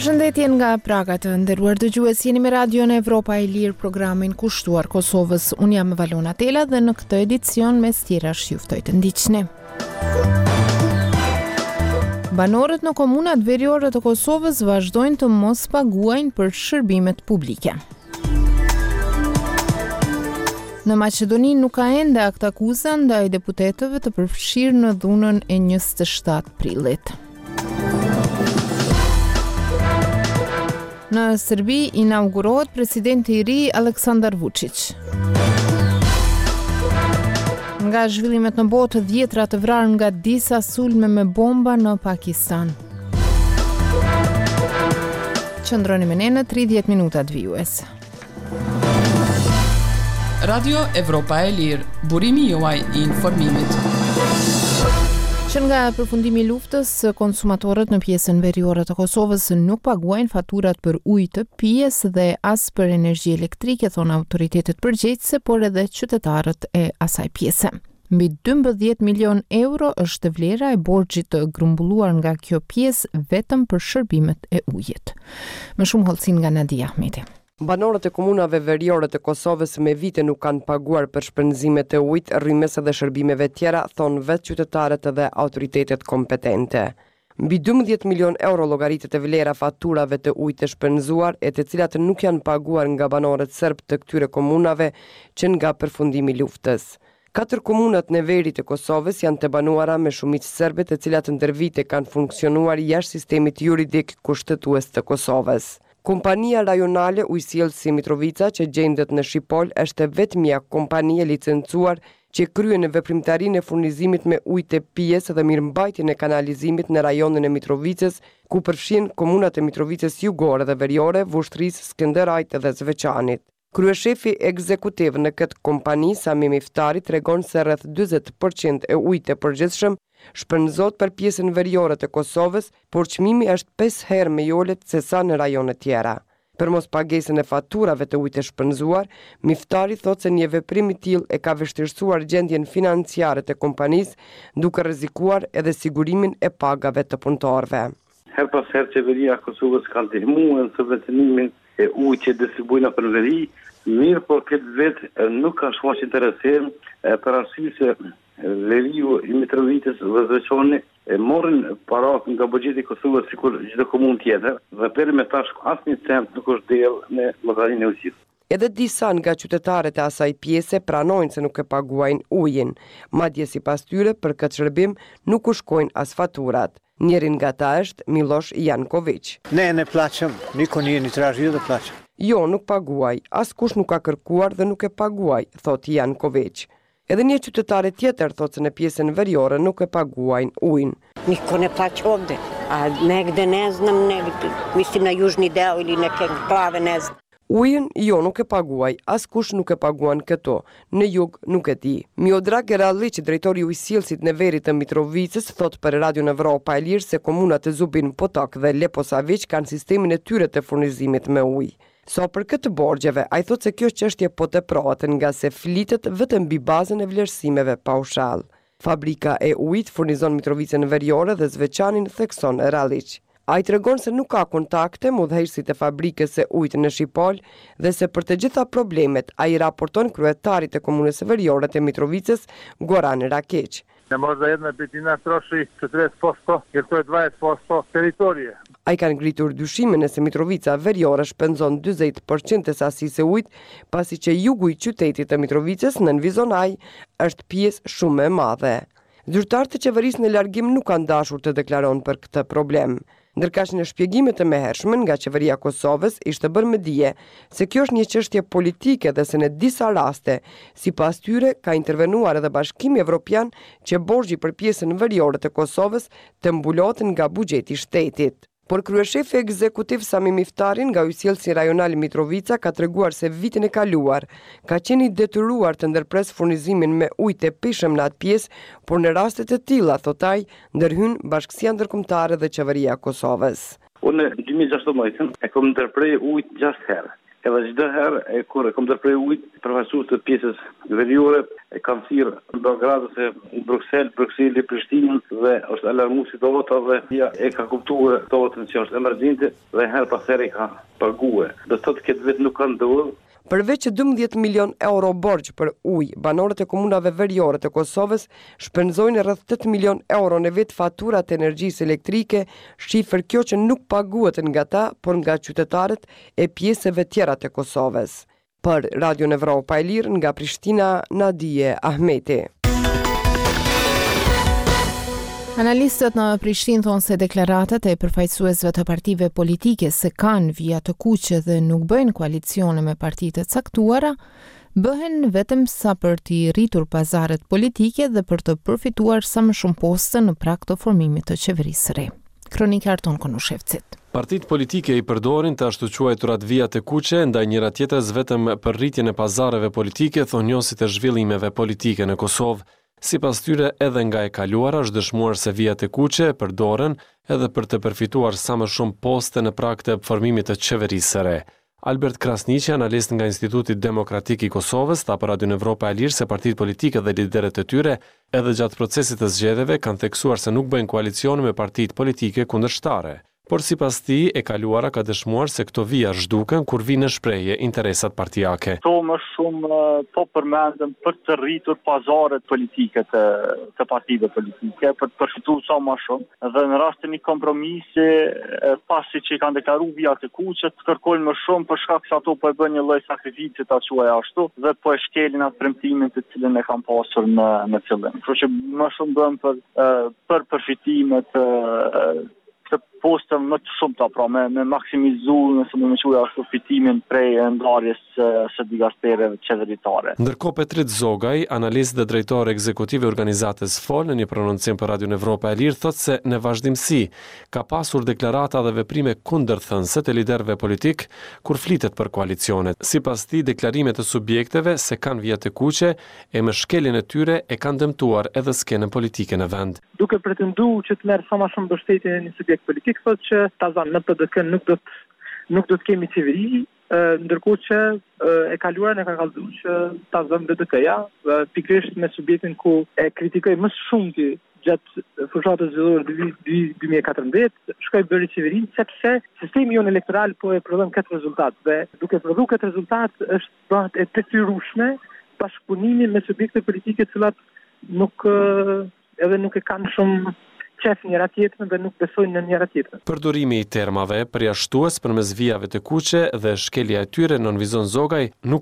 Përshëndetje nga Praga të nderuar dëgjues, jeni me Radion Evropa e Lirë, programin kushtuar Kosovës. Unë jam Valona Tela dhe në këtë edicion mes tjerash ju ftoj të ndiqni. Banorët në komunat veriore të Kosovës vazhdojnë të mos paguajnë për shërbimet publike. Në Maqedoni nuk ka ende akt akuza ndaj deputetëve të përfshirë në dhunën e 27 prillit. Në Serbi inaugurohet presidenti i ri Aleksandar Vučić. Nga zhvillimet në botë, 10 të vrarë nga disa sulme me bomba në Pakistan. Qëndroni me ne në 30 minutat vijues. Radio Evropa e Lirë, burimi juaj i informimit. Që nga përfundimi i luftës, konsumatorët në pjesën veriore të Kosovës nuk paguajnë faturat për ujë të pijes dhe as për energji elektrike, thonë autoritetet përgjegjëse, por edhe qytetarët e asaj pjese. Mbi 12 milion euro është vlera e borxhit të grumbulluar nga kjo pjesë vetëm për shërbimet e ujit. Më shumë hollësin nga Nadia Ahmeti. Banorët e komunave veriore të Kosovës me vite nuk kanë paguar për shpenzimet e ujit, rrymës dhe shërbimeve tjera, thonë vetë qytetarët dhe autoritetet kompetente. Mbi 12 milion euro llogaritet e vlera faturave të ujit të shpenzuar, e të cilat nuk janë paguar nga banorët serb të këtyre komunave që nga përfundimi i luftës. 4 komunat në veri të Kosovës janë të banuara me shumicë serbe, të cilat ndër vite kanë funksionuar jashtë sistemit juridik kushtetues të Kosovës. Kompania rajonale Ujësjellësi Mitrovica që gjendet në Shqipol është vetmja kompani e licencuar që kryen veprimtarinë e furnizimit me ujë të pijes dhe mirëmbajtjen e kanalizimit në rajonin e Mitrovicës, ku përfshin komunat e Mitrovicës jugore dhe veriore, Vushtrrisë, Skënderajt dhe Zveçanit. Kryeshefi ekzekutiv në këtë kompani, Sami Miftari, tregon se rreth 40% e ujit të përgjithshëm shpenzohet për pjesën veriore të Kosovës, por çmimi është 5 herë më i ulët se sa në rajone tjera. Për mos pagesën e faturave të ujit të shpenzuar, Miftari thotë se një veprim i tillë e ka vështirësuar gjendjen financiare të kompanisë, duke rrezikuar edhe sigurimin e pagave të punëtorëve. Her pas herë qeveria e Kosovës ka ndihmuar në subvencionimin e ujit që distribuojnë për veri, mirë por këtë vetë nuk ka shumë interesim për arsye se veriu i Mitrovicës dhe Zveçanit morën parat nga buxheti i Kosovës sikur çdo komunë tjetër dhe deri më tash asnjë cent nuk është del në llogarinë e ujit. Edhe disa nga qytetarët e asaj pjese pranojnë se nuk e paguajnë ujin, madje sipas tyre për këtë shërbim nuk u shkojnë as faturat. Njërin nga ta është Miloš Janković. Ne plaćam, niko nije ni tražio da plaćam. Jo, nuk paguaj, askush nuk ka kërkuar dhe nuk e paguaj, thot Janković. Edhe një qytetare tjetër thotë se në pjesën veriore nuk e paguajnë ujin. Niko ne plaća ovde, a negde ne znam, mislim na južni deo ili neke enklave ne znam. Ujin, jo, nuk e paguaj, askush nuk e paguan këto, në jug nuk e di. Miodrag Gerallić, drejtori i ujësjellësit në veri të Mitrovicës, thot për Radion Evropa e Lirë se komunat e Zubin Potok dhe Leposavić kanë sistemin e tyre të furnizimit me ujë. So për këtë borxheve, ai thotë se kjo çështje po teprohet nga se flitet vetëm mbi bazën e vlerësimeve paushall. Fabrika e ujit furnizon Mitrovicën veriore dhe Zveçanin, thekson Rallić. Ai tregon se nuk ka kontakte me udhëheqësit e fabrikës së ujit në Shqipol dhe se për të gjitha problemet ai raporton kryetarit të komunës veriore të Mitrovicës, Goran Rakić. Možda jedna petina troši 40%, jer to je 20% teritorije. Ai kanë ngritur dyshimin se Mitrovica veriore shpenzon 40% e sasisë së ujit, pasi që jugu i qytetit të Mitrovicës në nënvizon ai është pjesë shumë e madhe. Zyrtarët e qeverisë në largim nuk kanë dashur të deklaron për këtë problem. Ndërkaq në shpjegimet e mëhershme nga qeveria e Kosovës ishte bërë me dije se kjo është një çështje politike dhe se në disa raste, sipas tyre, ka intervenuar edhe Bashkimi Evropian që borxhi për pjesën veriore të Kosovës të mbulohet nga buxheti i shtetit. Por kryeshefi ekzekutiv Sami Miftari nga Ujësjellësi Rajonal Mitrovica ka treguar se vitin e kaluar ka qenë i detyruar të ndërpres furnizimin me ujë të pishëm në atë pjesë, por në raste të tilla, thot ai, ndërhyn Bashkësia Ndërkombëtare dhe Qeveria e Kosovës. Unë në 2016 e kom ndërprej ujë 6 herë. edhe çdo herë kur kam ndërprer ujë përfaqësues të pjesës veriore kam thirrë Beogradës e Bruxelles, Prishtinën dhe është alarmuar situata dhe ka kuptuar situatën që është emergjente dhe her pas here ka paguar. Do të thotë këtë vetë nuk ka ndodhur. Përveç 12 milion euro borxh për ujë, banorët e komunave veriore të Kosovës shpenzojnë rreth 8 milion euro në vit fatura të energjisë elektrike, shifër kjo që nuk paguhet nga ta, por nga qytetarët e pjesëve tjera të Kosovës. Për Radion Evropa e Lirë nga Prishtina, Nadije Ahmeti. Analistët në Prishtinë thonë se deklaratat e përfaqësuesve të partive politike se kanë vija të kuqe dhe nuk bëjnë koalicione me partitë të caktuara, bëhen vetëm sa për t'i rritur pazaret politike dhe për të përfituar sa më shumë poste në prag të formimit të qeverisë së re. Kronika Arton Konushevcit. Partitë politike i përdorin të ashtu quajturat vija të kuqe ndaj njëra tjetrës vetëm për rritjen e pazareve politike, thonë njohësit e zhvillimeve politike në Kosovë. Sipas tyre, edhe nga e kaluara është dëshmuar se vijat e kuqe përdoren edhe për të përfituar sa më shumë poste në prag të formimit të qeverisë së re. Albert Krasniqi, analist nga Instituti Demokratik i Kosovës, tha për Radion Evropa e Lirë se partitë politike dhe liderët e tyre edhe gjatë procesit të zgjedhjeve kanë theksuar se nuk bëjnë koalicione me partitë politike kundërshtare. Por sipas tij, e kaluara ka dëshmuar se këto vija zhduken kur vinë në shprehje interesat partijake. Këto më shumë po përmendëm për të rritur pazaret politike të partive politike, për të përfituar sa më shumë. Dhe në rast të një kompromisi, pasi që i kanë deklaruar vijat e kuqe, të kërkojnë më shumë për shkak se ato po e bën një lloj sakrifici ta quaj ashtu dhe po e shkelin atë premtimin të cilën e kanë pasur në fillim. Kështu që më shumë bën për përfitimet të postëm më të shumta, pra me maksimizu, nëse më quaj ashtu, fitimin prej ndarjes së digastereve qeveritare. Ndërkohë Petrit Zogaj, analist dhe drejtor ekzekutiv i organizatës FOL, në një prononcim për Radion Evropa e Lirë, thotë se në vazhdimsi ka pasur deklarata dhe veprime kundërthënëse të liderëve politik kur flitet për koalicionet. Sipas tij, deklarimet e subjekteve se kanë vija të kuqe e me shkeljen e tyre e kanë dëmtuar edhe skenën politike në vend. Duke pretenduar që të merr sa më shumë mbështetje në një subjekt politik, thotë që tazan në PDK nuk do të kemi qeveri, ndërkohë që e kaluara ne ka kallëzuar që tazon BDK-ja, pikërisht me subjektin ku e kritikoi më shumë gjatë fushatës zgjedhore 2014, shkoi bëri qeverinë sepse sistemi jon elektoral po e prodhon këtë rezultat dhe duke prodhuar këtë rezultat është bëhet e detyrueshme bashkëpunimi me subjekte politike të cilat nuk e kanë shumë qef njëra tjetrën dhe nuk besojnë në njëra tjetrën. Përdorimi i termave përjashtues përmes vijave të kuqe dhe shkelja e tyre, nën vizon Zogaj, nuk